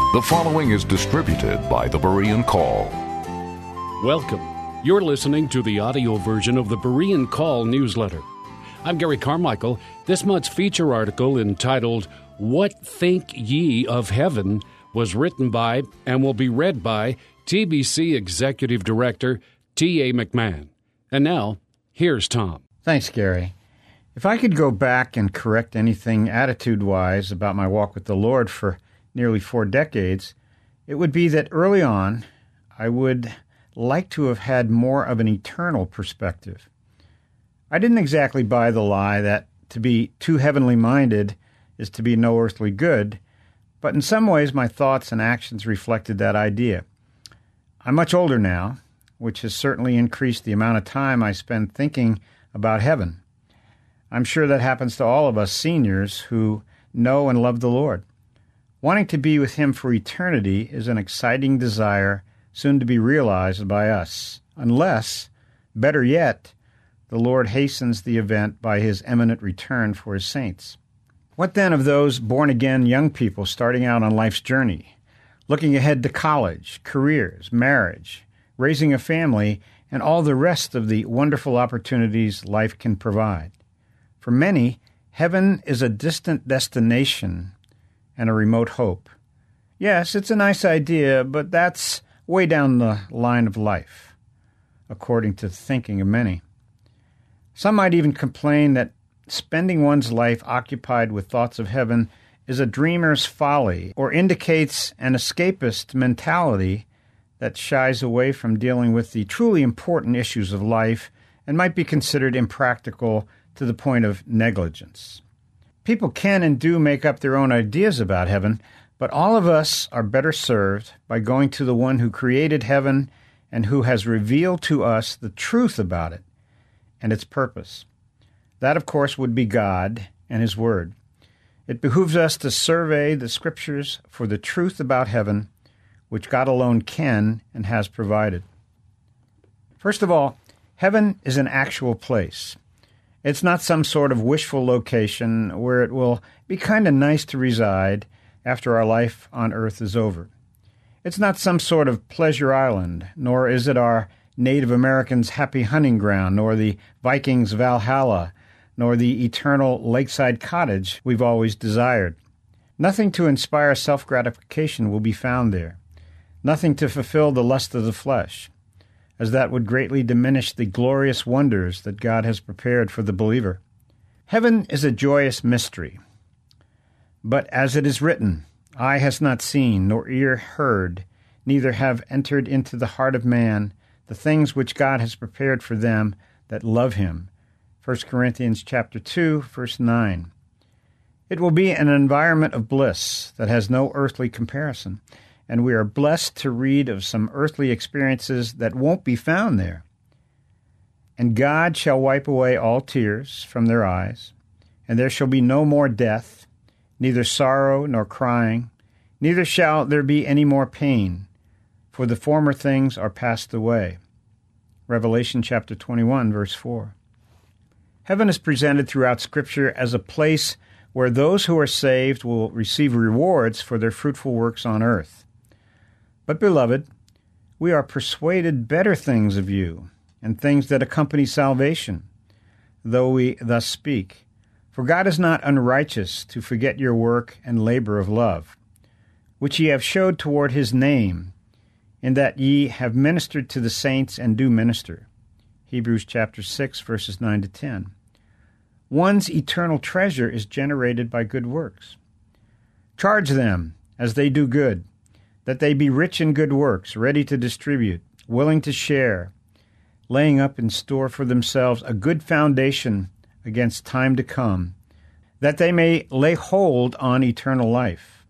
The following is distributed by the Berean Call. Welcome. You're listening to the audio version of the Berean Call newsletter. I'm Gary Carmichael. This month's feature article entitled, What Think Ye of Heaven, was written by and will be read by TBC Executive Director T.A. McMahon. And now, here's Tom. Thanks, Gary. If I could go back and correct anything attitude-wise about my walk with the Lord for nearly 4 decades, it would be that early on, I would like to have had more of an eternal perspective. I didn't exactly buy the lie that to be too heavenly minded is to be no earthly good, but in some ways my thoughts and actions reflected that idea. I'm much older now, which has certainly increased the amount of time I spend thinking about heaven. I'm sure that happens to all of us seniors who know and love the Lord. Wanting to be with Him for eternity is an exciting desire soon to be realized by us, unless, better yet, the Lord hastens the event by His imminent return for His saints. What then of those born-again young people starting out on life's journey, looking ahead to college, careers, marriage, raising a family, and all the rest of the wonderful opportunities life can provide? For many, heaven is a distant destination and a remote hope. Yes, it's a nice idea, but that's way down the line of life, according to the thinking of many. Some might even complain that spending one's life occupied with thoughts of heaven is a dreamer's folly, or indicates an escapist mentality that shies away from dealing with the truly important issues of life and might be considered impractical to the point of negligence. People can and do make up their own ideas about heaven, but all of us are better served by going to the one who created heaven and who has revealed to us the truth about it and its purpose. That, of course, would be God and His Word. It behooves us to survey the Scriptures for the truth about heaven, which God alone can and has provided. First of all, heaven is an actual place. It's not some sort of wishful location where it will be kind of nice to reside after our life on earth is over. It's not some sort of pleasure island, nor is it our Native Americans' happy hunting ground, nor the Vikings' Valhalla, nor the eternal lakeside cottage we've always desired. Nothing to inspire self-gratification will be found there. Nothing to fulfill the lust of the flesh, as that would greatly diminish the glorious wonders that God has prepared for the believer. Heaven is a joyous mystery. But as it is written, eye has not seen, nor ear heard, neither have entered into the heart of man the things which God has prepared for them that love Him. 1 Corinthians chapter 2, verse 9. It will be an environment of bliss that has no earthly comparison, and we are blessed to read of some earthly experiences that won't be found there. And God shall wipe away all tears from their eyes, and there shall be no more death, neither sorrow nor crying, neither shall there be any more pain, for the former things are passed away. Revelation chapter 21, verse 4. Heaven is presented throughout Scripture as a place where those who are saved will receive rewards for their fruitful works on earth. But, beloved, we are persuaded better things of you, and things that accompany salvation, though we thus speak. For God is not unrighteous to forget your work and labor of love, which ye have showed toward His name, in that ye have ministered to the saints and do minister. Hebrews chapter 6, verses 9 to 10. One's eternal treasure is generated by good works. Charge them as they do good, that they be rich in good works, ready to distribute, willing to share, laying up in store for themselves a good foundation against time to come, that they may lay hold on eternal life.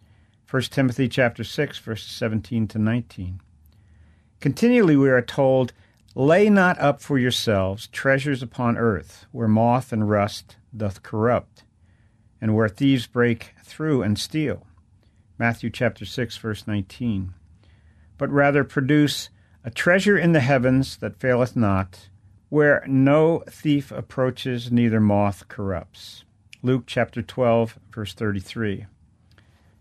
1 Timothy chapter 6, verses 17 to 19. Continually we are told, lay not up for yourselves treasures upon earth, where moth and rust doth corrupt, and where thieves break through and steal. Matthew chapter 6, verse 19. But rather produce a treasure in the heavens that faileth not, where no thief approaches, neither moth corrupts. Luke chapter 12, verse 33.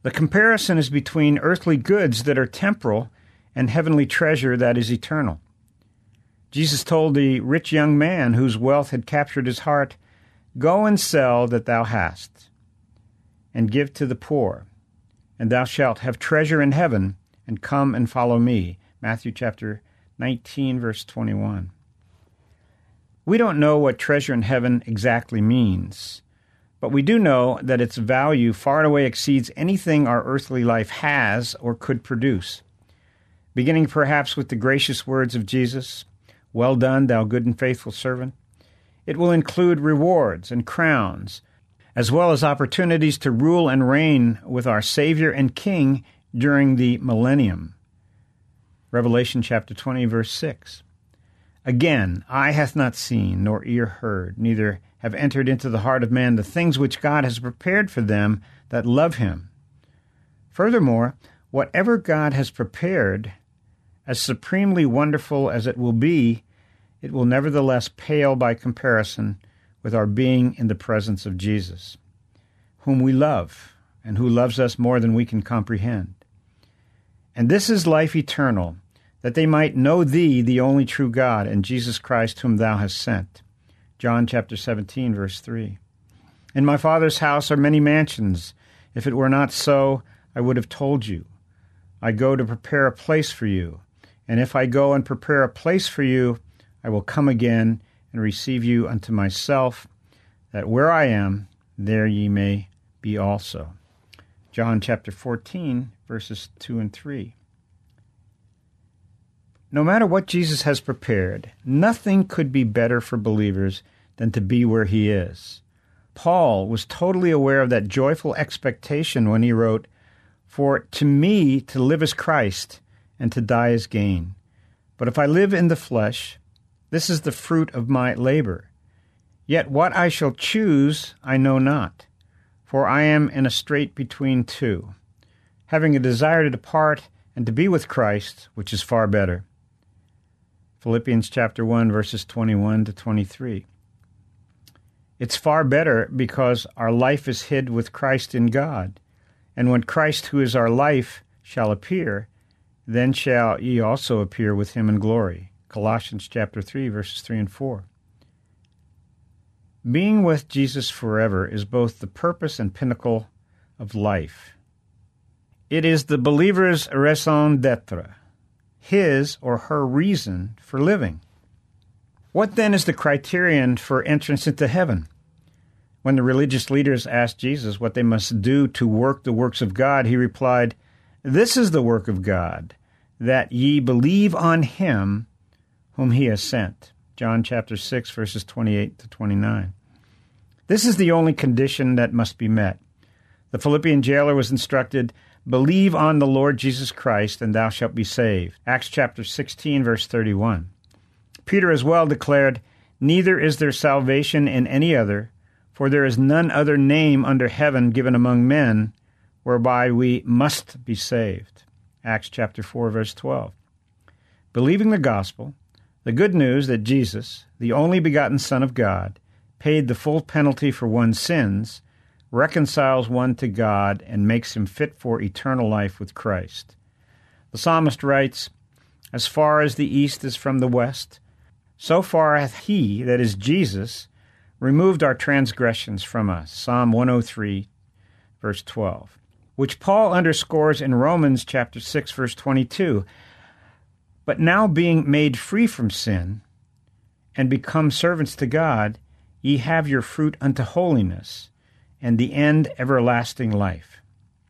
The comparison is between earthly goods that are temporal and heavenly treasure that is eternal. Jesus told the rich young man whose wealth had captured his heart, "Go and sell that thou hast, and give to the poor, and thou shalt have treasure in heaven, and come and follow me." Matthew chapter 19, verse 21. We don't know what treasure in heaven exactly means, but we do know that its value far and away exceeds anything our earthly life has or could produce. Beginning perhaps with the gracious words of Jesus, "Well done, thou good and faithful servant," it will include rewards and crowns, as well as opportunities to rule and reign with our Savior and King during the millennium. Revelation chapter 20, verse 6. Again, eye hath not seen, nor ear heard, neither have entered into the heart of man the things which God has prepared for them that love him. Furthermore, whatever God has prepared, as supremely wonderful as it will be, it will nevertheless pale by comparison with our being in the presence of Jesus, whom we love, and who loves us more than we can comprehend. And this is life eternal, that they might know thee, the only true God, and Jesus Christ, whom thou hast sent. John chapter 17, verse 3. In my Father's house are many mansions. If it were not so, I would have told you. I go to prepare a place for you. And if I go and prepare a place for you, I will come again and receive you unto myself, that where I am, there ye may be also. John chapter 14, verses 2 and 3. No matter what Jesus has prepared, nothing could be better for believers than to be where he is. Paul was totally aware of that joyful expectation when he wrote, "For to me to live is Christ, and to die is gain. But if I live in the flesh, this is the fruit of my labor. Yet what I shall choose I know not, for I am in a strait between two, having a desire to depart and to be with Christ, which is far better." Philippians chapter 1, verses 21 to 23. It's far better because our life is hid with Christ in God, and when Christ, who is our life, shall appear, then shall ye also appear with him in glory. Colossians chapter 3, verses 3 and 4. Being with Jesus forever is both the purpose and pinnacle of life. It is the believer's raison d'être, his or her reason for living. What then is the criterion for entrance into heaven? When the religious leaders asked Jesus what they must do to work the works of God, he replied, "This is the work of God, that ye believe on him whom he has sent." John chapter 6, verses 28 to 29. This is the only condition that must be met. The Philippian jailer was instructed, "Believe on the Lord Jesus Christ, and thou shalt be saved." Acts chapter 16, verse 31. Peter as well declared, "Neither is there salvation in any other, for there is none other name under heaven given among men, whereby we must be saved." Acts chapter 4, verse 12. Believing the gospel, the good news that Jesus, the only begotten Son of God, paid the full penalty for one's sins, reconciles one to God and makes him fit for eternal life with Christ. The psalmist writes, "As far as the east is from the west, so far hath he," that is Jesus, "removed our transgressions from us." Psalm 103, verse 12, which Paul underscores in Romans chapter 6, verse 22. "But now being made free from sin, and become servants to God, ye have your fruit unto holiness, and the end everlasting life."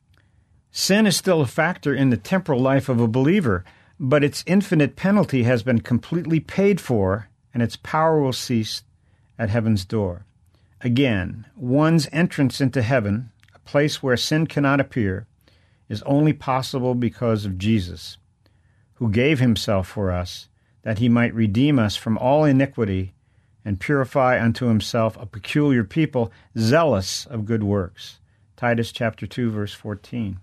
Sin is still a factor in the temporal life of a believer, but its infinite penalty has been completely paid for, and its power will cease at heaven's door. Again, one's entrance into heaven, a place where sin cannot appear, is only possible because of Jesus, who gave himself for us, that he might redeem us from all iniquity and purify unto himself a peculiar people, zealous of good works. Titus chapter 2, verse 14.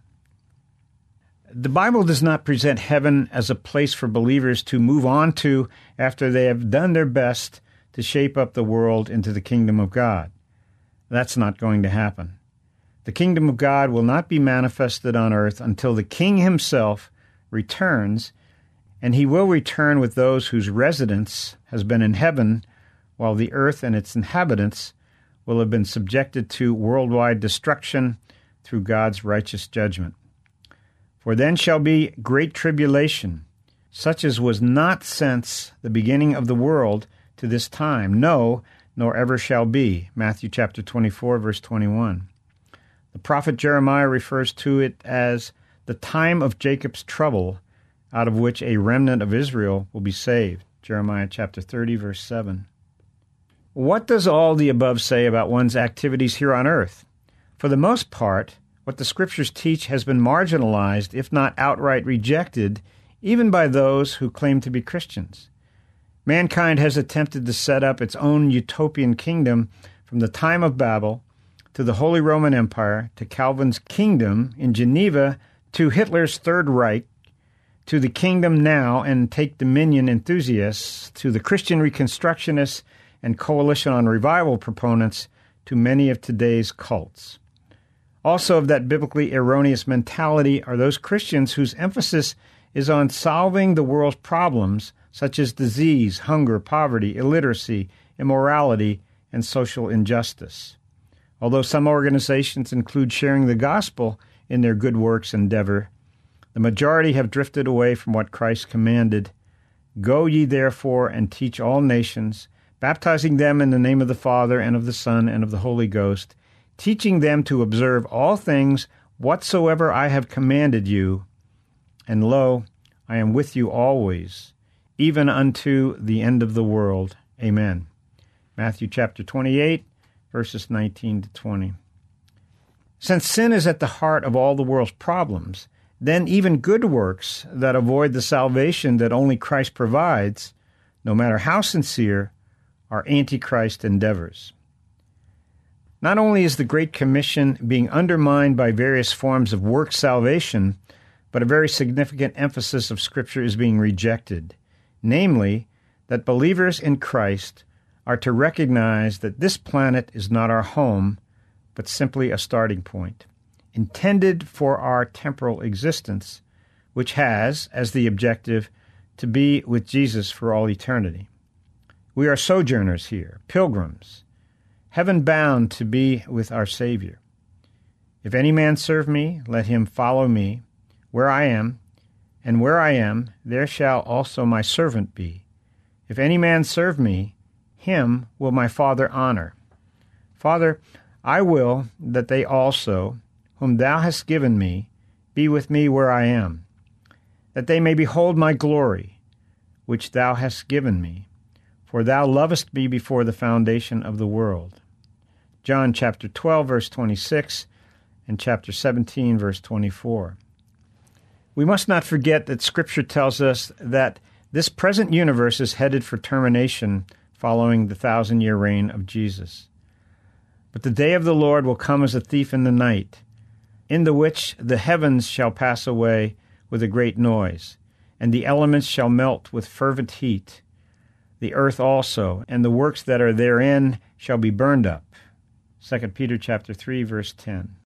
The Bible does not present heaven as a place for believers to move on to after they have done their best to shape up the world into the kingdom of God. That's not going to happen. The kingdom of God will not be manifested on earth until the King himself returns, and he will return with those whose residence has been in heaven, while the earth and its inhabitants will have been subjected to worldwide destruction through God's righteous judgment. For then shall be great tribulation, such as was not since the beginning of the world to this time, no, nor ever shall be. Matthew chapter 24, verse 21. The prophet Jeremiah refers to it as the time of Jacob's trouble, out of which a remnant of Israel will be saved. Jeremiah chapter 30, verse 7. What does all the above say about one's activities here on earth? For the most part, what the Scriptures teach has been marginalized, if not outright rejected, even by those who claim to be Christians. Mankind has attempted to set up its own utopian kingdom from the time of Babel to the Holy Roman Empire to Calvin's kingdom in Geneva to Hitler's Third Reich to the kingdom now and take dominion enthusiasts to the Christian Reconstructionists and Coalition on Revival proponents to many of today's cults. Also of that biblically erroneous mentality are those Christians whose emphasis is on solving the world's problems, such as disease, hunger, poverty, illiteracy, immorality, and social injustice. Although some organizations include sharing the gospel in their good works endeavor, the majority have drifted away from what Christ commanded. Go ye therefore and teach all nations, baptizing them in the name of the Father and of the Son and of the Holy Ghost, teaching them to observe all things whatsoever I have commanded you. And lo, I am with you always, even unto the end of the world. Amen. Matthew chapter 28, verses 19 to 20. Since sin is at the heart of all the world's problems, then even good works that avoid the salvation that only Christ provides, no matter how sincere, are antichrist endeavors. Not only is the Great Commission being undermined by various forms of work salvation, but a very significant emphasis of Scripture is being rejected, namely, that believers in Christ are to recognize that this planet is not our home, but simply a starting point, intended for our temporal existence, which has, as the objective, to be with Jesus for all eternity. We are sojourners here, pilgrims, heaven-bound to be with our Savior. If any man serve me, let him follow me, where I am, and where I am, there shall also my servant be. If any man serve me, him will my Father honor. Father, I will that they also, whom thou hast given me, be with me where I am, that they may behold my glory, which thou hast given me. For thou lovest me before the foundation of the world. John chapter 12, verse 26, and chapter 17, verse 24. We must not forget that Scripture tells us that this present universe is headed for termination following the 1,000-year reign of Jesus. But the day of the Lord will come as a thief in the night, in the which the heavens shall pass away with a great noise, and the elements shall melt with fervent heat. The earth also, and the works that are therein shall be burned up. 2 Peter chapter 3, verse 10.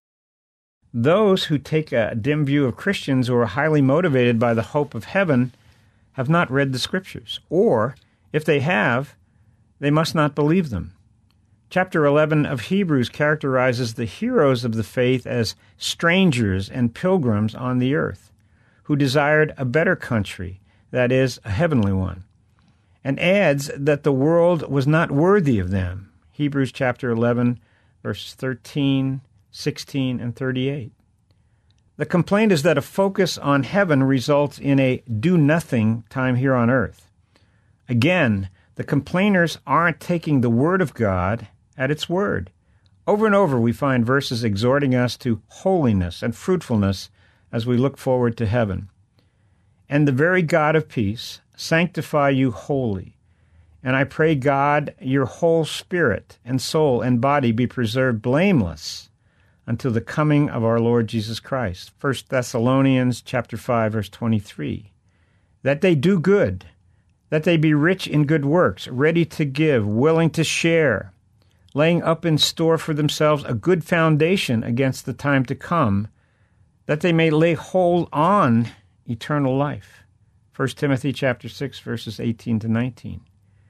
Those who take a dim view of Christians who are highly motivated by the hope of heaven have not read the Scriptures, or, if they have, they must not believe them. Chapter 11 of Hebrews characterizes the heroes of the faith as strangers and pilgrims on the earth, who desired a better country, that is, a heavenly one, and adds that the world was not worthy of them. Hebrews chapter 11, verses 13, 16, and 38. The complaint is that a focus on heaven results in a do-nothing time here on earth. Again, the complainers aren't taking the Word of God at its word. Over and over we find verses exhorting us to holiness and fruitfulness as we look forward to heaven. And the very God of peace sanctify you wholly. And I pray God your whole spirit and soul and body be preserved blameless until the coming of our Lord Jesus Christ. 1 Thessalonians chapter 5, verse 23. That they do good, that they be rich in good works, ready to give, willing to share, laying up in store for themselves a good foundation against the time to come, that they may lay hold on eternal life. 1 Timothy chapter 6, verses 18 to 19.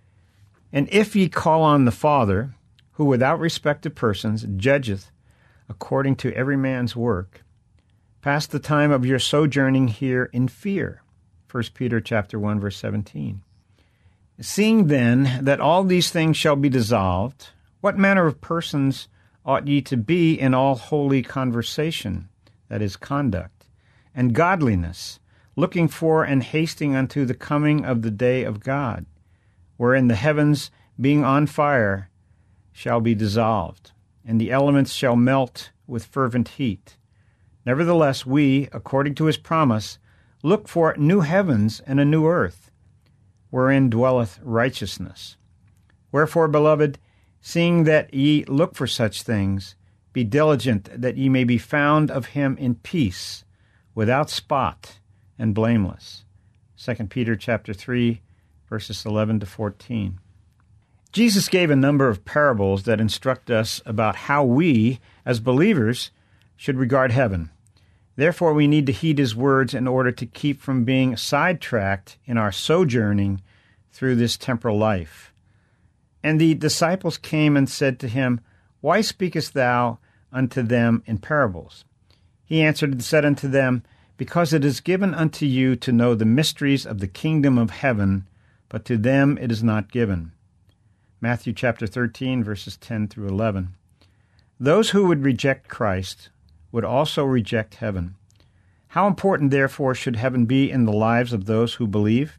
And if ye call on the Father, who without respect of persons judgeth according to every man's work, pass the time of your sojourning here in fear. 1 Peter chapter 1, verse 17. Seeing then that all these things shall be dissolved, what manner of persons ought ye to be in all holy conversation, that is, conduct, and godliness, looking for and hasting unto the coming of the day of God, wherein the heavens, being on fire, shall be dissolved, and the elements shall melt with fervent heat. Nevertheless, we, according to his promise, look for new heavens and a new earth, wherein dwelleth righteousness. Wherefore, beloved, seeing that ye look for such things, be diligent that ye may be found of him in peace, without spot and blameless. 2 Peter chapter 3, verses 11 to 14. Jesus gave a number of parables that instruct us about how we, as believers, should regard heaven. Therefore, we need to heed his words in order to keep from being sidetracked in our sojourning through this temporal life. And the disciples came and said to him, Why speakest thou unto them in parables? He answered and said unto them, Because it is given unto you to know the mysteries of the kingdom of heaven, but to them it is not given. Matthew chapter 13, verses 10 through 11. Those who would reject Christ would also reject heaven. How important, therefore, should heaven be in the lives of those who believe?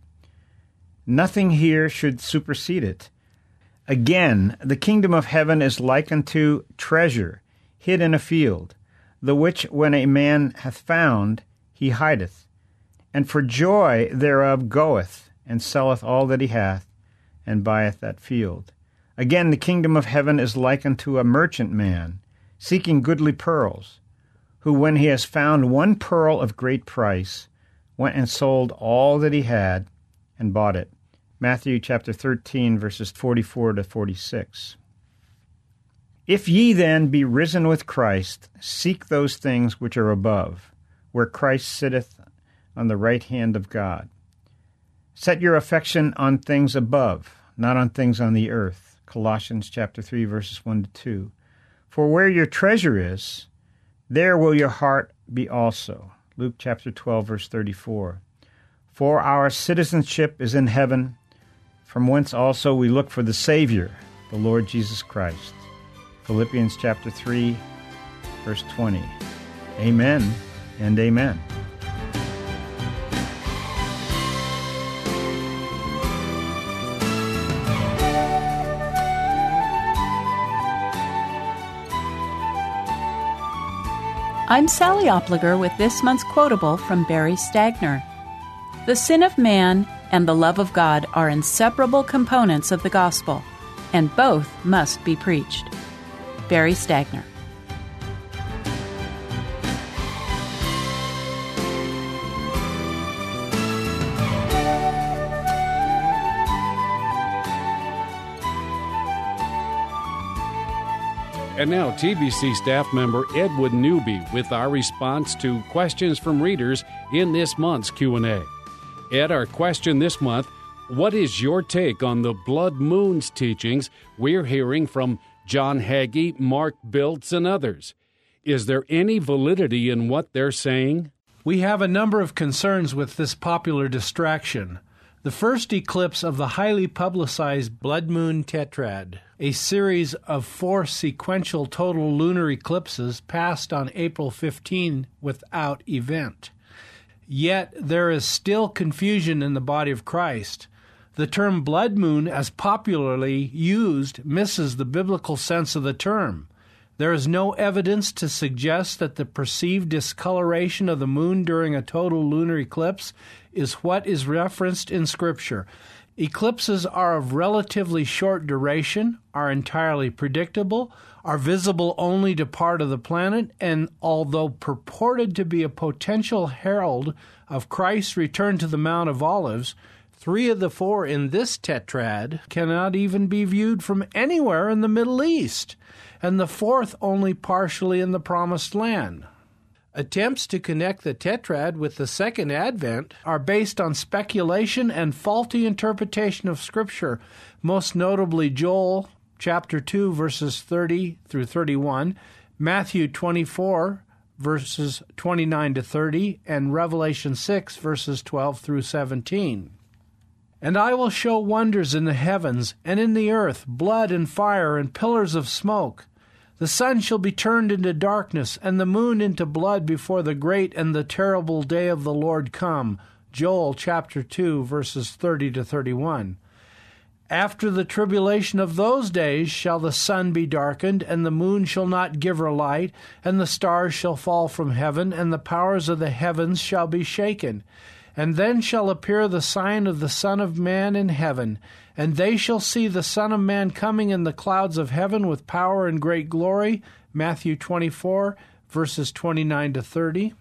Nothing here should supersede it. Again, the kingdom of heaven is like unto treasure hid in a field, the which when a man hath found, he hideth, and for joy thereof goeth, and selleth all that he hath, and buyeth that field. Again, the kingdom of heaven is like unto a merchant man, seeking goodly pearls, who when he has found one pearl of great price, went and sold all that he had, and bought it. Matthew chapter 13, verses 44 to 46. If ye then be risen with Christ, seek those things which are above, where Christ sitteth on the right hand of God. Set your affection on things above, not on things on the earth. Colossians chapter 3, verses 1 to 2. For where your treasure is, there will your heart be also. Luke chapter 12, verse 34. For our citizenship is in heaven, from whence also we look for the Savior, the Lord Jesus Christ. Philippians chapter 3, verse 20. Amen and amen. I'm Sally Opliger with this month's quotable from Barry Stagner. The sin of man and the love of God are inseparable components of the gospel, and both must be preached. Barry Stagner. And now, TBC staff member Edward Newby with our response to questions from readers in this month's Q&A. Ed, our question this month, what is your take on the blood moons teachings we're hearing from John Hagee, Mark Biltz, and others? Is there any validity in what they're saying? We have a number of concerns with this popular distraction. The first eclipse of the highly publicized Blood Moon Tetrad, a series of 4 sequential total lunar eclipses, passed on April 15 without event. Yet there is still confusion in the body of Christ. The term blood moon, as popularly used, misses the biblical sense of the term. There is no evidence to suggest that the perceived discoloration of the moon during a total lunar eclipse is what is referenced in Scripture. Eclipses are of relatively short duration, are entirely predictable, are visible only to part of the planet, and although purported to be a potential herald of Christ's return to the Mount of Olives, 3 of the 4 in this tetrad cannot even be viewed from anywhere in the Middle East, and the 4th only partially in the Promised Land. Attempts to connect the tetrad with the second advent are based on speculation and faulty interpretation of Scripture, most notably Joel chapter 2, verses 30 through 31, Matthew 24, verses 29 to 30, and Revelation 6, verses 12 through 17. And I will show wonders in the heavens and in the earth, blood and fire and pillars of smoke. The sun shall be turned into darkness, and the moon into blood before the great and the terrible day of the Lord come. Joel chapter 2, verses 30 to 31. After the tribulation of those days shall the sun be darkened, and the moon shall not give her light, and the stars shall fall from heaven, and the powers of the heavens shall be shaken. And then shall appear the sign of the Son of Man in heaven, and they shall see the Son of Man coming in the clouds of heaven with power and great glory. Matthew 24, verses 29 to 30.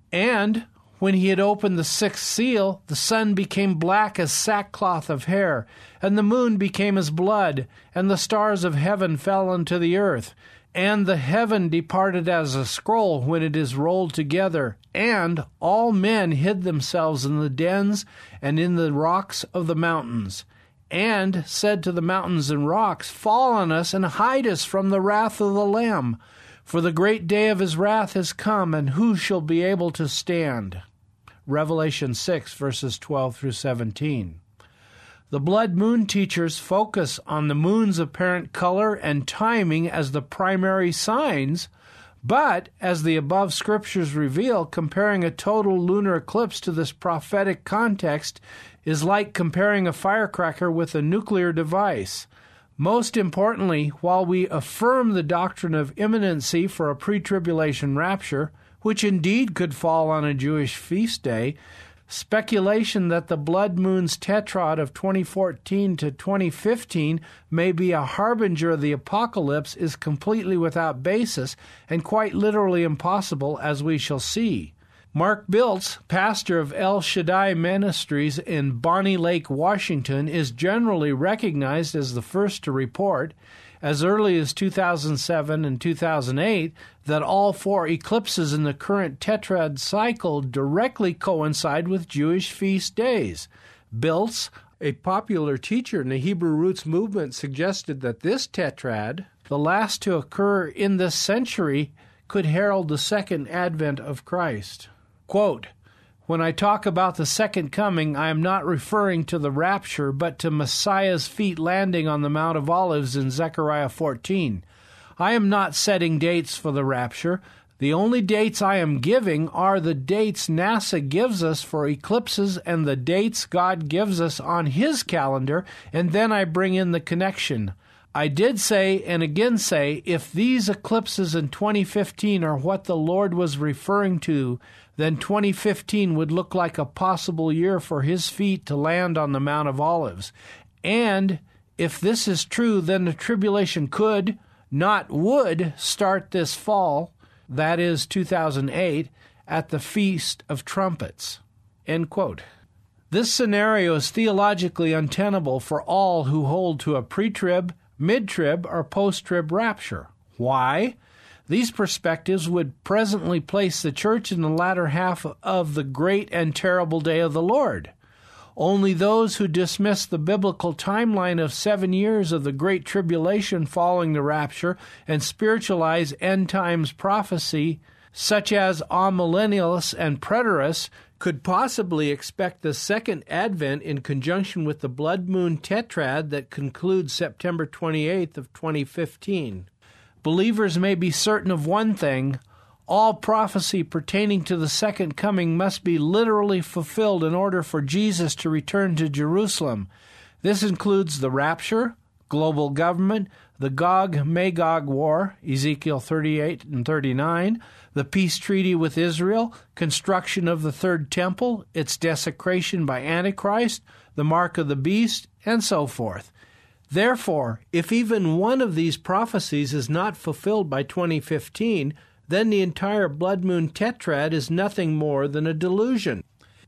And when he had opened the 6th seal, the sun became black as sackcloth of hair, and the moon became as blood, and the stars of heaven fell unto the earth. And the heaven departed as a scroll when it is rolled together, and all men hid themselves in the dens and in the rocks of the mountains, and said to the mountains and rocks, Fall on us and hide us from the wrath of the Lamb, for the great day of his wrath is come, and who shall be able to stand? Revelation 6, verses 12 through 17. The blood moon teachers focus on the moon's apparent color and timing as the primary signs, but, as the above scriptures reveal, comparing a total lunar eclipse to this prophetic context is like comparing a firecracker with a nuclear device. Most importantly, while we affirm the doctrine of imminency for a pre-tribulation rapture, which indeed could fall on a Jewish feast day, speculation that the blood moon's tetrad of 2014 to 2015 may be a harbinger of the apocalypse is completely without basis and quite literally impossible, as we shall see. Mark Biltz, pastor of El Shaddai Ministries in Bonnie Lake, Washington, is generally recognized as the first to report, as early as 2007 and 2008, that all 4 eclipses in the current tetrad cycle directly coincide with Jewish feast days. Biltz, a popular teacher in the Hebrew Roots movement, suggested that this tetrad, the last to occur in this century, could herald the second advent of Christ. Quote, When I talk about the second coming, I am not referring to the rapture, but to Messiah's feet landing on the Mount of Olives in Zechariah 14. I am not setting dates for the rapture. The only dates I am giving are the dates NASA gives us for eclipses and the dates God gives us on His calendar, and then I bring in the connection. I did say, and again say, if these eclipses in 2015 are what the Lord was referring to, then 2015 would look like a possible year for His feet to land on the Mount of Olives. And if this is true, then the tribulation could, not would, start this fall, that is 2008, at the Feast of Trumpets. End quote. This scenario is theologically untenable for all who hold to a pre-trib, mid-trib, or post-trib rapture. Why? These perspectives would presently place the church in the latter half of the great and terrible day of the Lord. Only those who dismiss the biblical timeline of 7 years of the Great Tribulation following the rapture and spiritualize end times prophecy, such as amillennialists and preterists, could possibly expect the second advent in conjunction with the blood moon tetrad that concludes September 28th of 2015. Believers may be certain of one thing: all prophecy pertaining to the second coming must be literally fulfilled in order for Jesus to return to Jerusalem. This includes the rapture, global government, the Gog-Magog war, Ezekiel 38 and 39, the peace treaty with Israel, construction of the third temple, its desecration by Antichrist, the mark of the beast, and so forth. Therefore, if even one of these prophecies is not fulfilled by 2015, then the entire blood moon tetrad is nothing more than a delusion.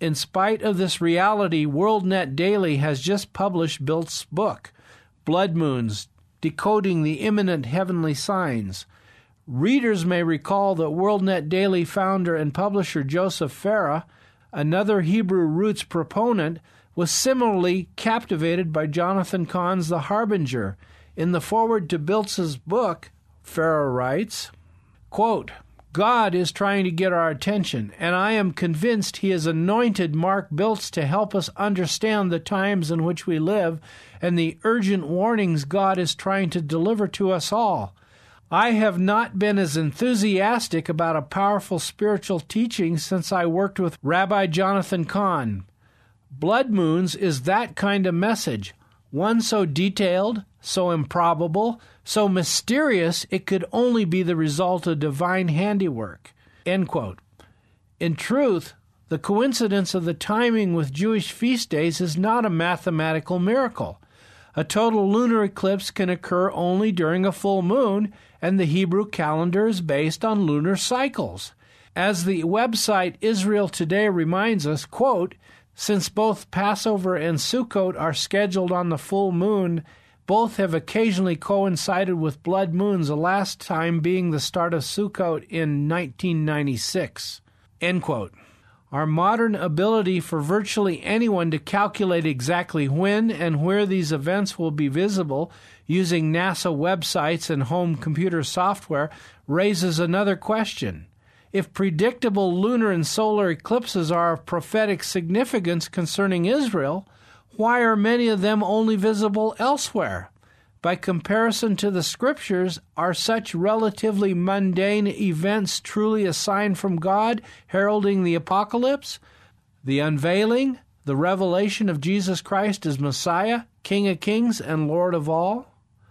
in spite of this reality, WorldNet Daily has just published Bilt's book, Blood Moons, Decoding the Imminent Heavenly Signs. Readers may recall that WorldNet Daily founder and publisher Joseph Farah, another Hebrew roots proponent, was similarly captivated by Jonathan Cahn's The Harbinger. In the foreword to Bilt's book, Farah writes, quote, God is trying to get our attention, and I am convinced He has anointed Mark Biltz to help us understand the times in which we live and the urgent warnings God is trying to deliver to us all. I have not been as enthusiastic about a powerful spiritual teaching since I worked with Rabbi Jonathan Cahn. Blood Moons is that kind of message, one so detailed, so improbable, so mysterious it could only be the result of divine handiwork. End quote. In truth, the coincidence of the timing with Jewish feast days is not a mathematical miracle. A total lunar eclipse can occur only during a full moon, and the Hebrew calendar is based on lunar cycles. As the website Israel Today reminds us, quote, since both Passover and Sukkot are scheduled on the full moon, both have occasionally coincided with blood moons, the last time being the start of Sukkot in 1996. End quote. Our modern ability for virtually anyone to calculate exactly when and where these events will be visible using NASA websites and home computer software raises another question. If predictable lunar and solar eclipses are of prophetic significance concerning Israel, why are many of them only visible elsewhere? By comparison to the Scriptures, are such relatively mundane events truly a sign from God heralding the apocalypse, the unveiling, the revelation of Jesus Christ as Messiah, King of Kings and Lord of all?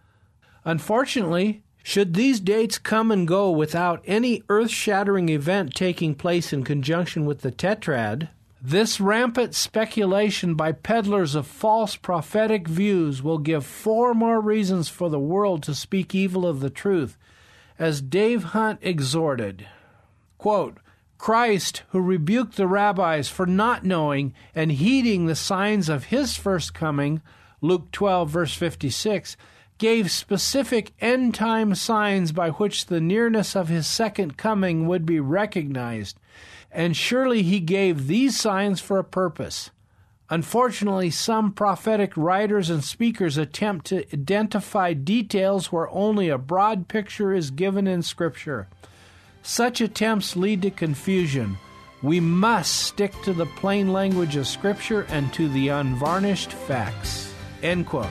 Unfortunately, should these dates come and go without any earth-shattering event taking place in conjunction with the Tetrad, this rampant speculation by peddlers of false prophetic views will give 4 more reasons for the world to speak evil of the truth. As Dave Hunt exhorted, quote, Christ, who rebuked the rabbis for not knowing and heeding the signs of His first coming, Luke 12, verse 56, gave specific end-time signs by which the nearness of His second coming would be recognized. And surely He gave these signs for a purpose. Unfortunately, some prophetic writers and speakers attempt to identify details where only a broad picture is given in Scripture. Such attempts lead to confusion. We must stick to the plain language of Scripture and to the unvarnished facts. End quote.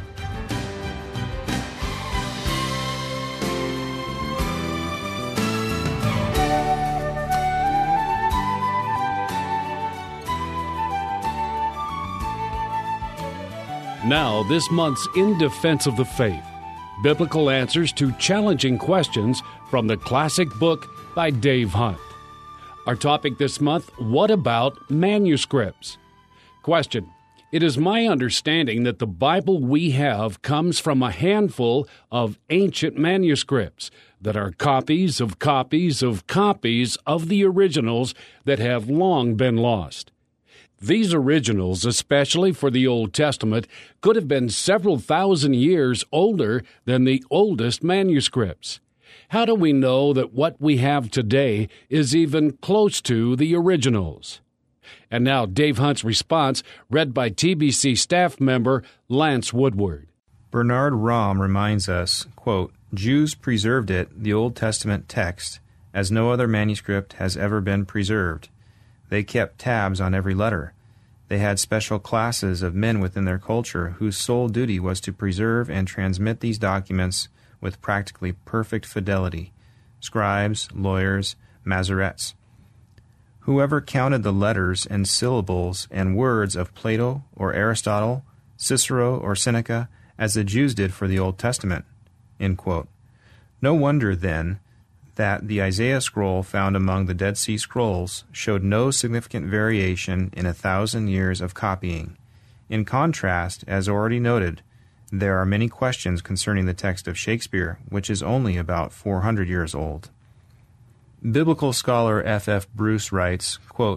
Now, this month's In Defense of the Faith, biblical answers to challenging questions from the classic book by Dave Hunt. Our topic this month, what about manuscripts? Question, it is my understanding that the Bible we have comes from a handful of ancient manuscripts that are copies of copies of copies of the originals that have long been lost. These originals, especially for the Old Testament, could have been several thousand years older than the oldest manuscripts. How do we know that what we have today is even close to the originals? And now Dave Hunt's response, read by TBC staff member Lance Woodward. Bernard Rahm reminds us, quote, Jews preserved it, the Old Testament text, as no other manuscript has ever been preserved. They kept tabs on every letter. They had special classes of men within their culture whose sole duty was to preserve and transmit these documents with practically perfect fidelity. Scribes, lawyers, Masoretes. Whoever counted the letters and syllables and words of Plato or Aristotle, Cicero or Seneca, as the Jews did for the Old Testament. End quote. No wonder, then, that the Isaiah scroll found among the Dead Sea Scrolls showed no significant variation in 1,000 years of copying. In contrast, as already noted, there are many questions concerning the text of Shakespeare, which is only about 400 years old. Biblical scholar F.F. Bruce writes, quote,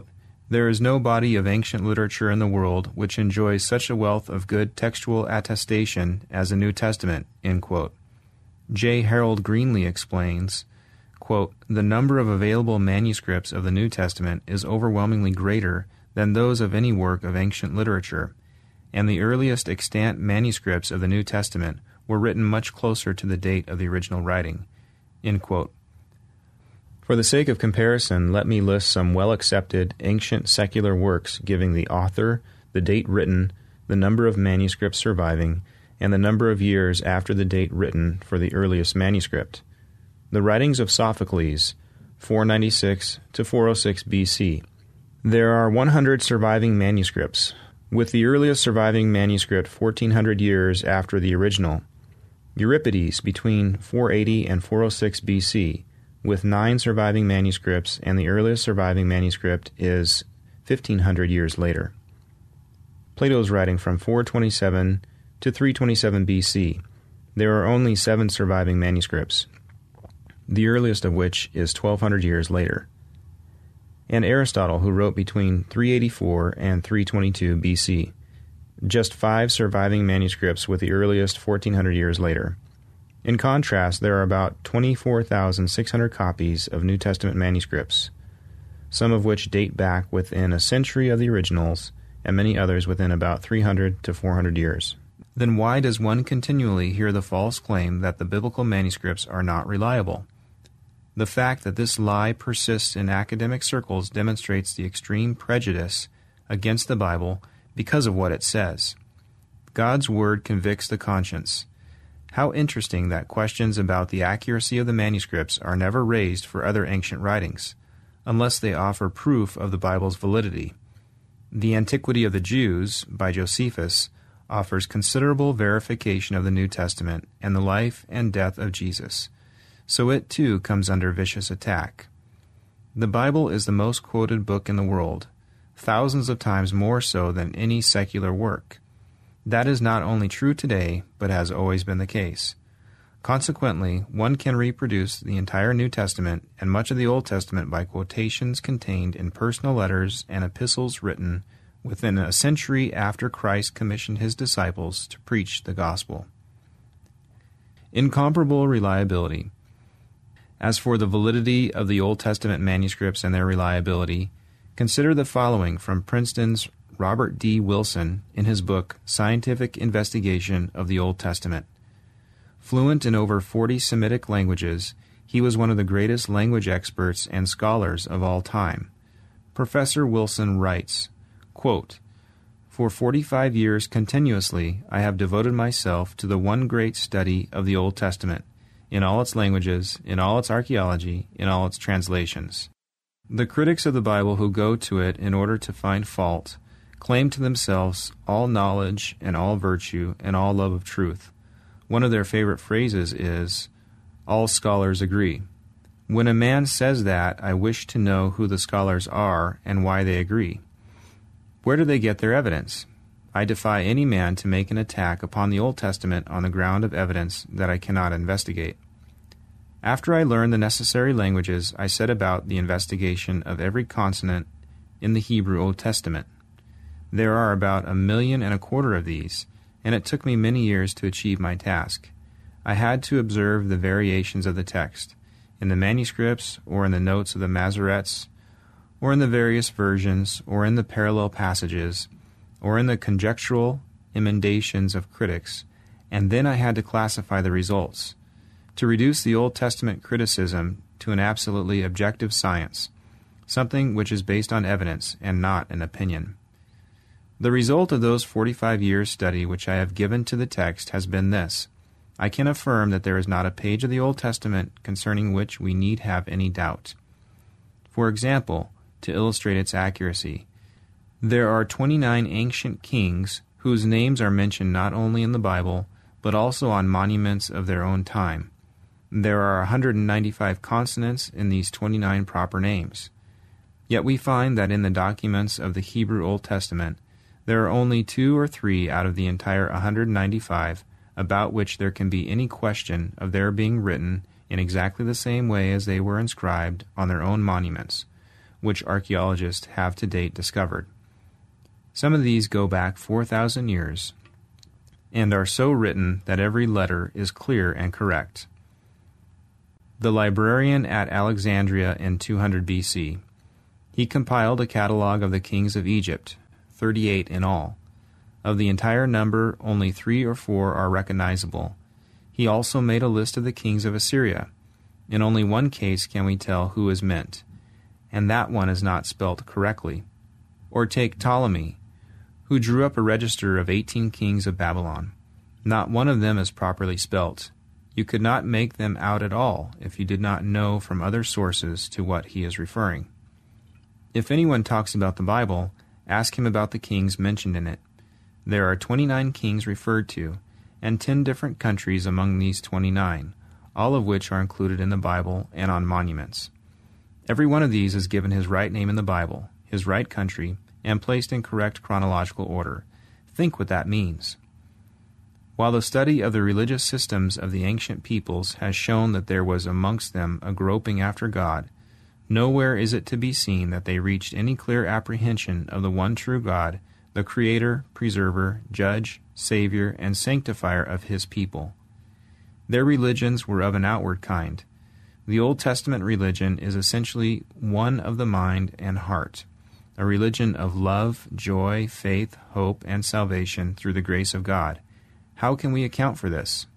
There is no body of ancient literature in the world which enjoys such a wealth of good textual attestation as the New Testament, end quote. J. Harold Greenlee explains, quote, the number of available manuscripts of the New Testament is overwhelmingly greater than those of any work of ancient literature, and the earliest extant manuscripts of the New Testament were written much closer to the date of the original writing, end quote. For the sake of comparison, let me list some well-accepted ancient secular works giving the author, the date written, the number of manuscripts surviving, and the number of years after the date written for the earliest manuscript. The writings of Sophocles, 496 to 406 B.C. There are 100 surviving manuscripts, with the earliest surviving manuscript 1400 years after the original. Euripides between 480 and 406 B.C., with 9 surviving manuscripts, and the earliest surviving manuscript is 1500 years later. Plato's writing from 427 to 327 B.C. There are only 7 surviving manuscripts, the earliest of which is 1200 years later. And Aristotle, who wrote between 384 and 322 B.C., just 5 surviving manuscripts, with the earliest 1400 years later. In contrast, there are about 24,600 copies of New Testament manuscripts, some of which date back within a century of the originals, and many others within about 300 to 400 years. Then why does one continually hear the false claim that the biblical manuscripts are not reliable? The fact that this lie persists in academic circles demonstrates the extreme prejudice against the Bible because of what it says. God's Word convicts the conscience. How interesting that questions about the accuracy of the manuscripts are never raised for other ancient writings, unless they offer proof of the Bible's validity. The Antiquity of the Jews, by Josephus, offers considerable verification of the New Testament and the life and death of Jesus, so it too comes under vicious attack. The Bible is the most quoted book in the world, thousands of times more so than any secular work. That is not only true today, but has always been the case. Consequently, one can reproduce the entire New Testament and much of the Old Testament by quotations contained in personal letters and epistles written within a century after Christ commissioned his disciples to preach the gospel. Incomparable reliability. As for the validity of the Old Testament manuscripts and their reliability, consider the following from Princeton's Robert D. Wilson in his book Scientific Investigation of the Old Testament. Fluent in over 40 Semitic languages, he was one of the greatest language experts and scholars of all time. Professor Wilson writes, quote, for 45 years continuously I have devoted myself to the one great study of the Old Testament, in all its languages, in all its archaeology, in all its translations. The critics of the Bible who go to it in order to find fault claim to themselves all knowledge and all virtue and all love of truth. One of their favorite phrases is, all scholars agree. When a man says that, I wish to know who the scholars are and why they agree. Where do they get their evidence? I defy any man to make an attack upon the Old Testament on the ground of evidence that I cannot investigate. After I learned the necessary languages, I set about the investigation of every consonant in the Hebrew Old Testament. There are about 1.25 million of these, and it took me many years to achieve my task. I had to observe the variations of the text, in the manuscripts, or in the notes of the Masoretes, or in the various versions, or in the parallel passages, or in the conjectural emendations of critics, and then I had to classify the results, to reduce the Old Testament criticism to an absolutely objective science, something which is based on evidence and not an opinion. The result of those 45 years' study which I have given to the text has been this. I can affirm that there is not a page of the Old Testament concerning which we need have any doubt. For example, to illustrate its accuracy, there are 29 ancient kings whose names are mentioned not only in the Bible, but also on monuments of their own time. There are 195 consonants in these 29 proper names. Yet we find that in the documents of the Hebrew Old Testament, there are only 2 or 3 out of the entire 195 about which there can be any question of their being written in exactly the same way as they were inscribed on their own monuments, which archaeologists have to date discovered. Some of these go back 4,000 years and are so written that every letter is clear and correct. The librarian at Alexandria in 200 BC. He compiled a catalog of the kings of Egypt, 38 in all. Of the entire number, only 3 or 4 are recognizable. He also made a list of the kings of Assyria. In only one case can we tell who is meant, and that one is not spelt correctly. Or take Ptolemy, who drew up a register of 18 kings of Babylon. Not one of them is properly spelt. You could not make them out at all if you did not know from other sources to what he is referring. If anyone talks about the Bible, ask him about the kings mentioned in it. There are 29 kings referred to, and 10 different countries among these 29, all of which are included in the Bible and on monuments. Every one of these is given his right name in the Bible, his right country, and placed in correct chronological order. Think what that means. While the study of the religious systems of the ancient peoples has shown that there was amongst them a groping after God, nowhere is it to be seen that they reached any clear apprehension of the one true God, the Creator, Preserver, Judge, Savior, and Sanctifier of His people. Their religions were of an outward kind. The Old Testament religion is essentially one of the mind and heart, a religion of love, joy, faith, hope, and salvation through the grace of God. How can we account for this?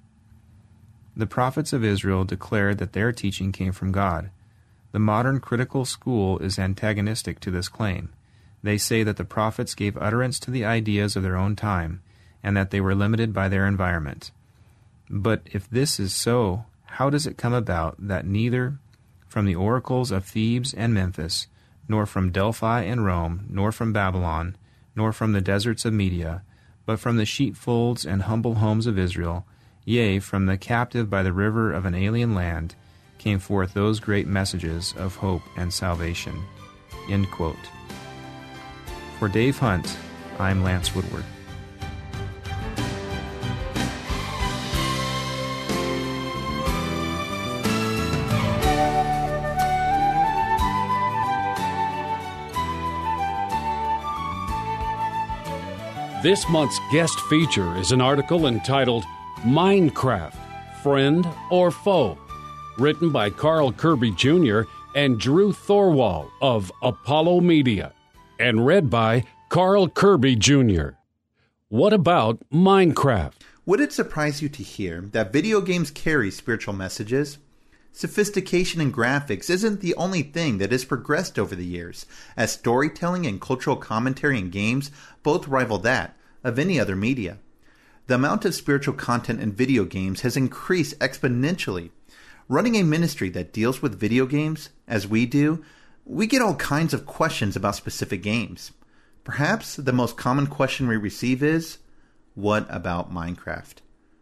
The prophets of Israel declared that their teaching came from God. The modern critical school is antagonistic to this claim. They say that the prophets gave utterance to the ideas of their own time, and that they were limited by their environment. But if this is so, how does it come about that neither from the oracles of Thebes and Memphis, nor from Delphi and Rome, nor from Babylon, nor from the deserts of Media, but from the sheepfolds and humble homes of Israel, yea, from the captive by the river of an alien land, came forth those great messages of hope and salvation." End quote. For Dave Hunt, I'm Lance Woodward. This month's guest feature is an article entitled Minecraft, Friend or Foe, written by Carl Kirby Jr. and Drew Thorwall of Apollo Media, and read by Carl Kirby Jr. What about Minecraft? Would it surprise you to hear that video games carry spiritual messages? Sophistication in graphics isn't the only thing that has progressed over the years, as storytelling and cultural commentary in games both rival that of any other media. The amount of spiritual content in video games has increased exponentially. Running a ministry that deals with video games, as we do, we get all kinds of questions about specific games. Perhaps the most common question we receive is, what about Minecraft?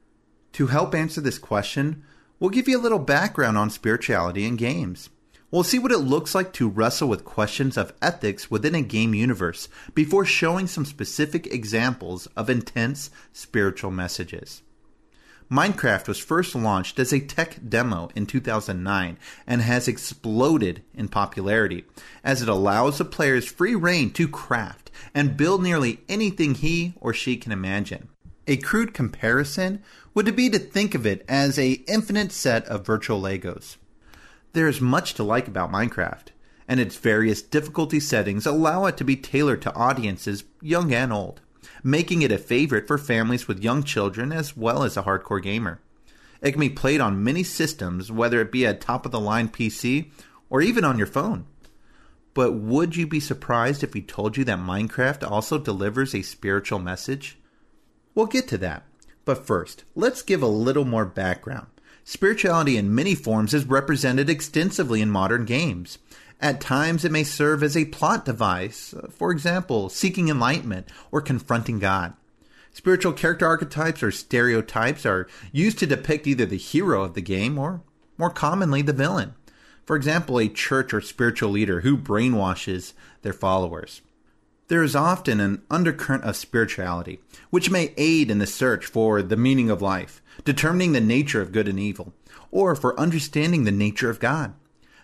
To help answer this question, we'll give you a little background on spirituality in games. We'll see what it looks like to wrestle with questions of ethics within a game universe before showing some specific examples of intense spiritual messages. Minecraft was first launched as a tech demo in 2009 and has exploded in popularity as it allows the players free reign to craft and build nearly anything he or she can imagine. A crude comparison would be to think of it as an infinite set of virtual Legos. There is much to like about Minecraft, and its various difficulty settings allow it to be tailored to audiences young and old, making it a favorite for families with young children as well as a hardcore gamer. It can be played on many systems, whether it be a top-of-the-line PC or even on your phone. But would you be surprised if we told you that Minecraft also delivers a spiritual message? We'll get to that. But first, let's give a little more background. Spirituality in many forms is represented extensively in modern games. At times, it may serve as a plot device, for example, seeking enlightenment or confronting God. Spiritual character archetypes or stereotypes are used to depict either the hero of the game or, more commonly, the villain. For example, a church or spiritual leader who brainwashes their followers. There is often an undercurrent of spirituality, which may aid in the search for the meaning of life, determining the nature of good and evil, or for understanding the nature of God.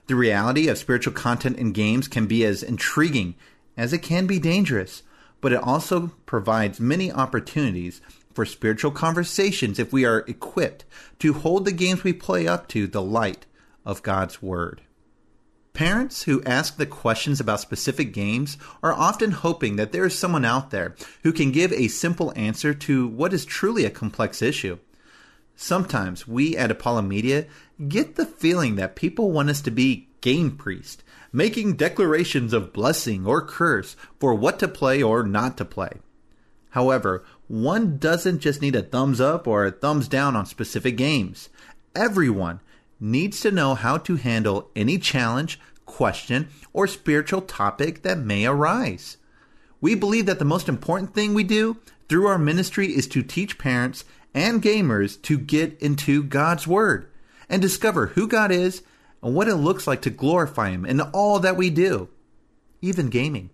The reality of spiritual content in games can be as intriguing as it can be dangerous, but it also provides many opportunities for spiritual conversations if we are equipped to hold the games we play up to the light of God's Word. Parents who ask the questions about specific games are often hoping that there is someone out there who can give a simple answer to what is truly a complex issue. Sometimes we at Apollo Media get the feeling that people want us to be game priests, making declarations of blessing or curse for what to play or not to play. However, one doesn't just need a thumbs up or a thumbs down on specific games. Everyone needs to know how to handle any challenge, question, or spiritual topic that may arise. We believe that the most important thing we do through our ministry is to teach parents and gamers to get into God's Word and discover who God is and what it looks like to glorify Him in all that we do, even gaming.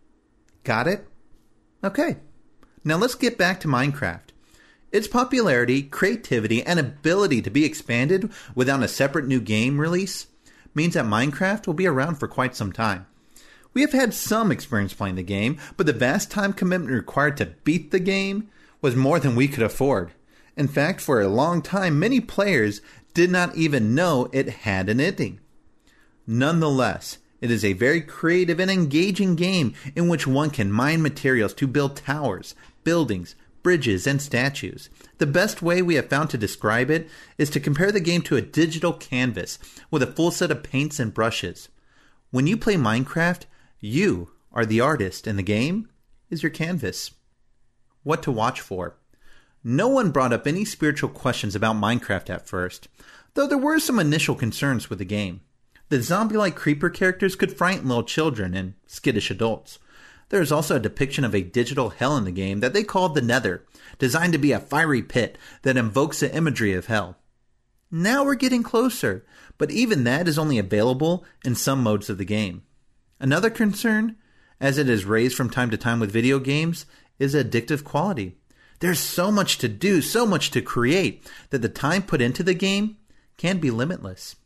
Got it? Okay. Now let's get back to Minecraft. Its popularity, creativity, and ability to be expanded without a separate new game release means that Minecraft will be around for quite some time. We have had some experience playing the game, but the vast time commitment required to beat the game was more than we could afford. In fact, for a long time, many players did not even know it had an ending. Nonetheless, it is a very creative and engaging game in which one can mine materials to build towers, buildings, bridges, and statues. The best way we have found to describe it is to compare the game to a digital canvas with a full set of paints and brushes. When you play Minecraft, you are the artist and the game is your canvas. What to watch for? No one brought up any spiritual questions about Minecraft at first, though there were some initial concerns with the game. The zombie-like creeper characters could frighten little children and skittish adults. There is also a depiction of a digital hell in the game that they called the Nether, designed to be a fiery pit that invokes the imagery of hell. Now we're getting closer, but even that is only available in some modes of the game. Another concern, as it is raised from time to time with video games, is addictive quality. There's so much to do, so much to create, that the time put into the game can be limitless.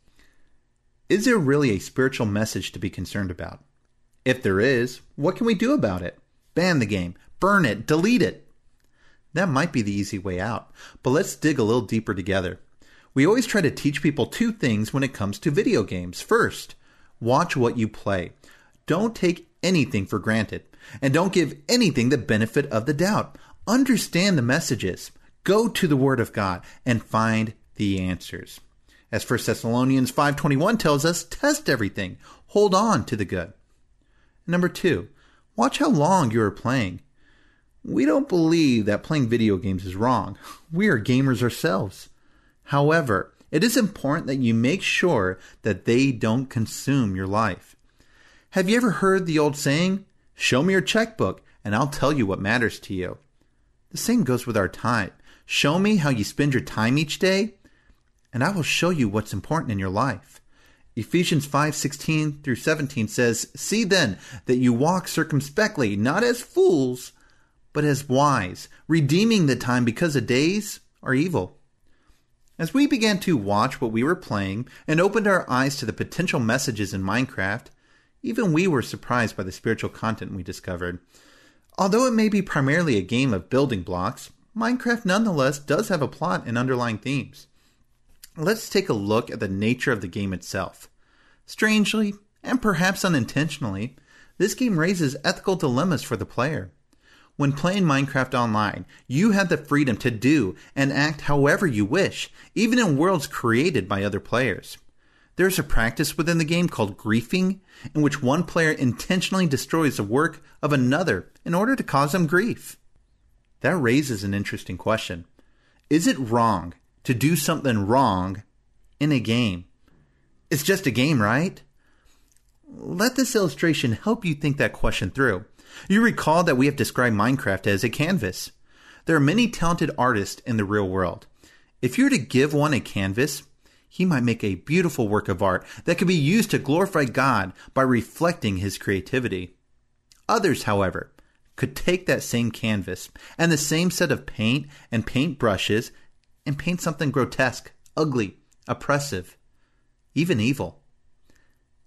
Is there really a spiritual message to be concerned about? If there is, what can we do about it? Ban the game, burn it, delete it. That might be the easy way out, but let's dig a little deeper together. We always try to teach people two things when it comes to video games. First, watch what you play. Don't take anything for granted, and don't give anything the benefit of the doubt. Understand the messages. Go to the Word of God and find the answers. As 1 Thessalonians 5:21 tells us, test everything. Hold on to the good. Number 2, watch how long you are playing. We don't believe that playing video games is wrong. We are gamers ourselves. However, it is important that you make sure that they don't consume your life. Have you ever heard the old saying, show me your checkbook and I'll tell you what matters to you? The same goes with our time. Show me how you spend your time each day and I will show you what's important in your life. Ephesians 5:16 through 17 says, see then that you walk circumspectly, not as fools, but as wise, redeeming the time because the days are evil. As we began to watch what we were playing and opened our eyes to the potential messages in Minecraft, even we were surprised by the spiritual content we discovered. Although it may be primarily a game of building blocks, Minecraft nonetheless does have a plot and underlying themes. Let's take a look at the nature of the game itself. Strangely, and perhaps unintentionally, this game raises ethical dilemmas for the player. When playing Minecraft Online, you have the freedom to do and act however you wish, even in worlds created by other players. There's a practice within the game called griefing, in which one player intentionally destroys the work of another in order to cause them grief. That raises an interesting question. Is it wrong to do something wrong in a game? It's just a game, right? Let this illustration help you think that question through. You recall that we have described Minecraft as a canvas. There are many talented artists in the real world. If you were to give one a canvas, he might make a beautiful work of art that could be used to glorify God by reflecting his creativity. Others, however, could take that same canvas and the same set of paint and paint brushes and paint something grotesque, ugly, oppressive, even evil.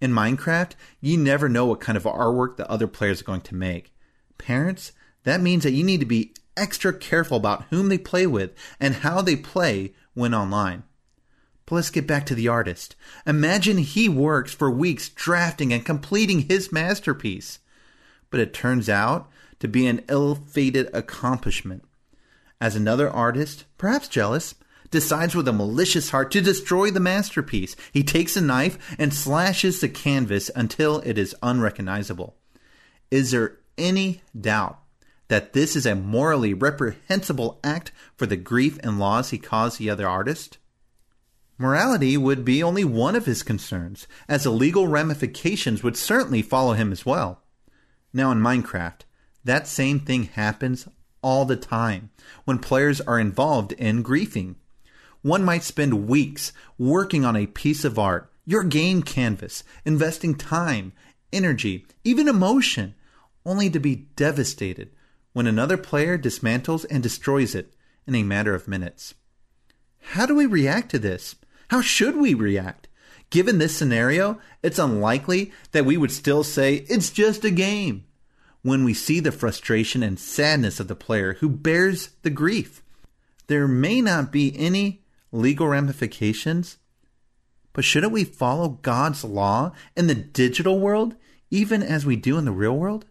In Minecraft, you never know what kind of artwork the other players are going to make. Parents, that means that you need to be extra careful about whom they play with and how they play when online. But let's get back to the artist. Imagine he works for weeks drafting and completing his masterpiece. But it turns out to be an ill-fated accomplishment. As another artist, perhaps jealous, decides with a malicious heart to destroy the masterpiece, he takes a knife and slashes the canvas until it is unrecognizable. Is there any doubt that this is a morally reprehensible act for the grief and loss he caused the other artist? Morality would be only one of his concerns, as the legal ramifications would certainly follow him as well. Now in Minecraft, that same thing happens all the time when players are involved in griefing. One might spend weeks working on a piece of art, your game canvas, investing time, energy, even emotion, only to be devastated when another player dismantles and destroys it in a matter of minutes. How do we react to this? How should we react? Given this scenario, it's unlikely that we would still say, it's just a game, when we see the frustration and sadness of the player who bears the grief. There may not be any legal ramifications, but shouldn't we follow God's law in the digital world, even as we do in the real world?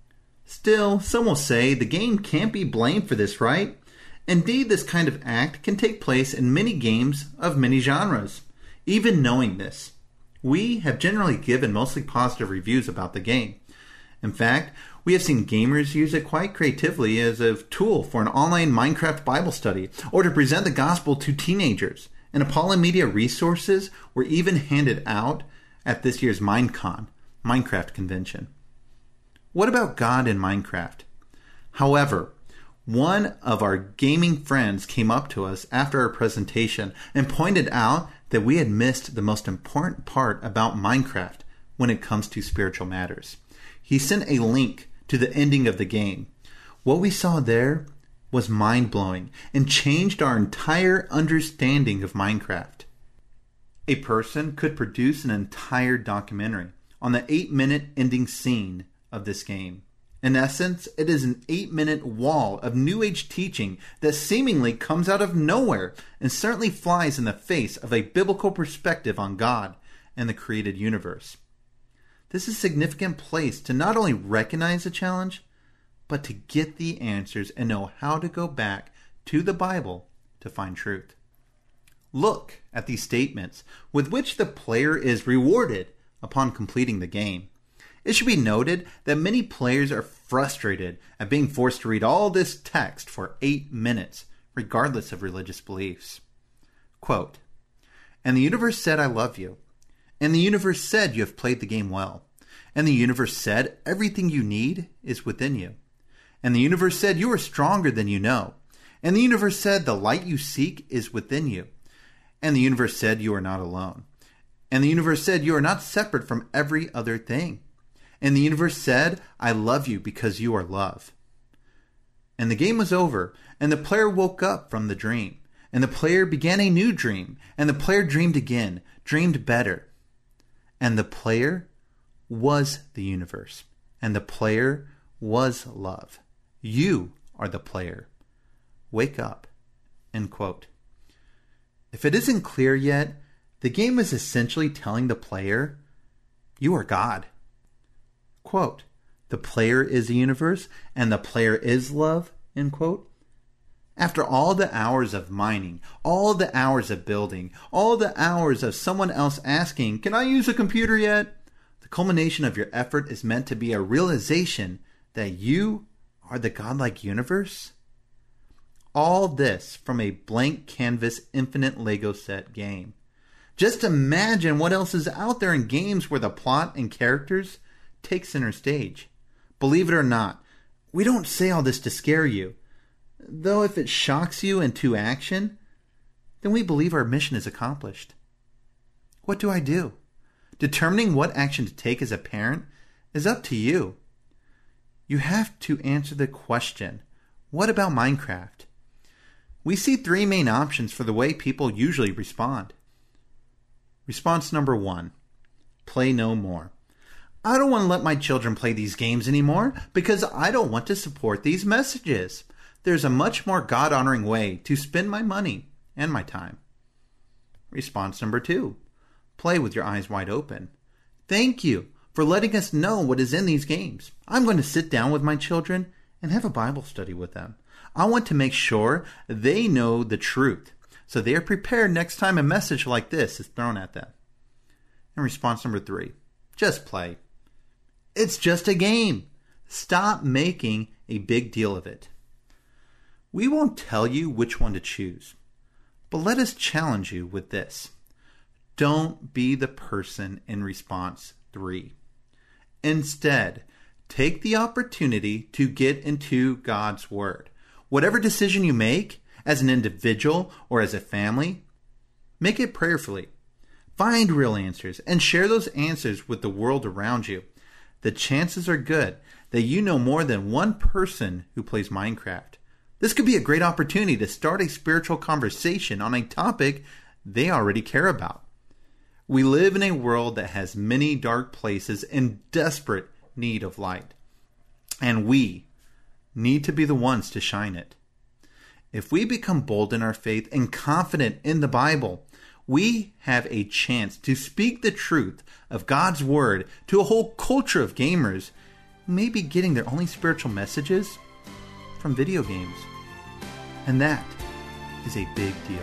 Still, some will say the game can't be blamed for this, right? Indeed, this kind of act can take place in many games of many genres. Even knowing this, we have generally given mostly positive reviews about the game. In fact, we have seen gamers use it quite creatively as a tool for an online Minecraft Bible study or to present the gospel to teenagers. And Apollo Media resources were even handed out at this year's Minecon, Minecraft convention. What about God in Minecraft? However, one of our gaming friends came up to us after our presentation and pointed out that we had missed the most important part about Minecraft when it comes to spiritual matters. He sent a link to the ending of the game. What we saw there was mind-blowing and changed our entire understanding of Minecraft. A person could produce an entire documentary on the 8-minute ending scene of this game. In essence, it is an 8-minute wall of New Age teaching that seemingly comes out of nowhere and certainly flies in the face of a biblical perspective on God and the created universe. This is a significant place to not only recognize the challenge, but to get the answers and know how to go back to the Bible to find truth. Look at these statements with which the player is rewarded upon completing the game. It should be noted that many players are frustrated at being forced to read all this text for 8 minutes, regardless of religious beliefs. Quote, "And the universe said, I love you. And the universe said, you have played the game well. And the universe said, everything you need is within you. And the universe said, you are stronger than you know. And the universe said, the light you seek is within you. And the universe said, you are not alone. And the universe said, you are not separate from every other thing. And the universe said, I love you because you are love." And the game was over, and the player woke up from the dream. And the player began a new dream, and the player dreamed again, dreamed better. And the player was the universe, and the player was love. You are the player. Wake up. End quote. If it isn't clear yet, the game is essentially telling the player, you are God. Quote, the player is the universe and the player is love, end quote. After all the hours of mining, all the hours of building, all the hours of someone else asking, can I use a computer yet? The culmination of your effort is meant to be a realization that you are the godlike universe. All this from a blank canvas infinite Lego set game. Just imagine what else is out there in games where the plot and characters take center stage. Believe it or not, we don't say all this to scare you. Though if it shocks you into action, then we believe our mission is accomplished. What do I do? Determining what action to take as a parent is up to you. You have to answer the question, what about Minecraft? We see 3 main options for the way people usually respond. Response number 1. play no more. I don't want to let my children play these games anymore because I don't want to support these messages. There's a much more God-honoring way to spend my money and my time. Response number 2. Play with your eyes wide open. Thank you for letting us know what is in these games. I'm going to sit down with my children and have a Bible study with them. I want to make sure they know the truth, so they are prepared next time a message like this is thrown at them. And response number 3, just play. It's just a game. Stop making a big deal of it. We won't tell you which one to choose, but let us challenge you with this. Don't be the person in response 3. Instead, take the opportunity to get into God's Word. Whatever decision you make, as an individual or as a family, make it prayerfully. Find real answers and share those answers with the world around you. The chances are good that you know more than one person who plays Minecraft. This could be a great opportunity to start a spiritual conversation on a topic they already care about. We live in a world that has many dark places in desperate need of light, and we need to be the ones to shine it. If we become bold in our faith and confident in the Bible, we have a chance to speak the truth of God's Word to a whole culture of gamers who may be getting their only spiritual messages from video games. And that is a big deal.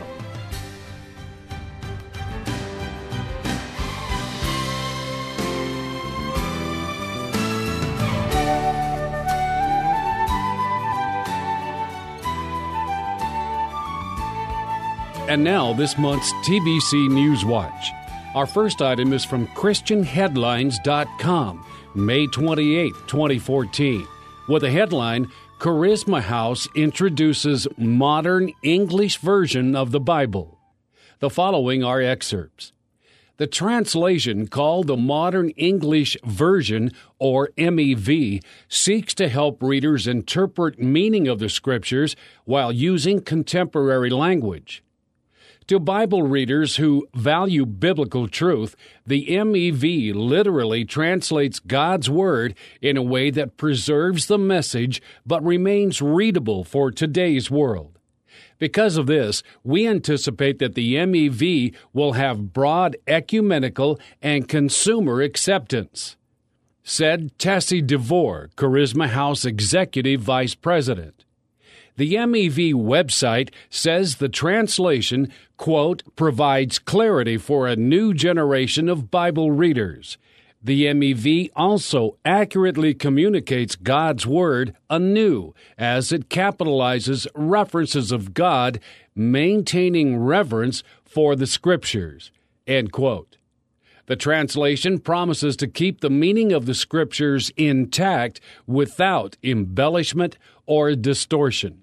And now, this month's TBC News Watch. Our first item is from ChristianHeadlines.com, May 28, 2014, with a headline, Charisma House introduces modern English version of the Bible. The following are excerpts. The translation, called the Modern English Version, or MEV, seeks to help readers interpret meaning of the Scriptures while using contemporary language. To Bible readers who value biblical truth, the MEV literally translates God's Word in a way that preserves the message but remains readable for today's world. Because of this, we anticipate that the MEV will have broad ecumenical and consumer acceptance, said Tessie DeVore, Charisma House Executive Vice President. The MEV website says the translation, quote, provides clarity for a new generation of Bible readers. The MEV also accurately communicates God's Word anew as it capitalizes references of God, maintaining reverence for the Scriptures, end quote. The translation promises to keep the meaning of the Scriptures intact without embellishment or distortion.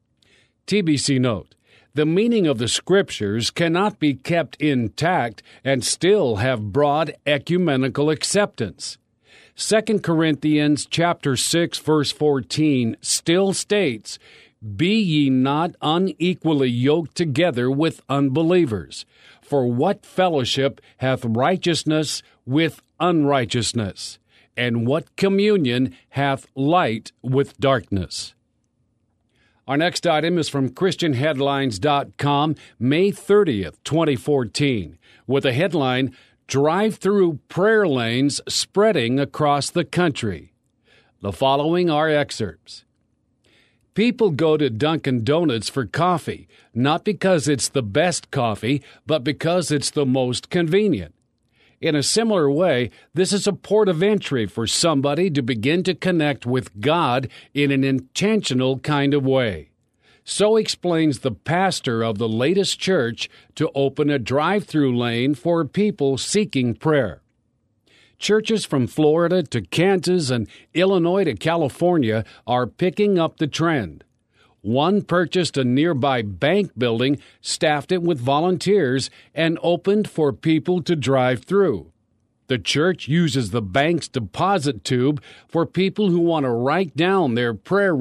TBC note, the meaning of the Scriptures cannot be kept intact and still have broad ecumenical acceptance. 2 Corinthians chapter 6, verse 14 still states, Be ye not unequally yoked together with unbelievers. For what fellowship hath righteousness with unrighteousness? And what communion hath light with darkness? Our next item is from ChristianHeadlines.com, May 30th, 2014, with a headline, Drive-Through Prayer Lanes Spreading Across the Country. The following are excerpts. People go to Dunkin' Donuts for coffee, not because it's the best coffee, but because it's the most convenient. In a similar way, this is a port of entry for somebody to begin to connect with God in an intentional kind of way. So explains the pastor of the latest church to open a drive-through lane for people seeking prayer. Churches from Florida to Kansas and Illinois to California are picking up the trend. One purchased a nearby bank building, staffed it with volunteers, and opened for people to drive through. The church uses the bank's deposit tube for people who want to write down their prayer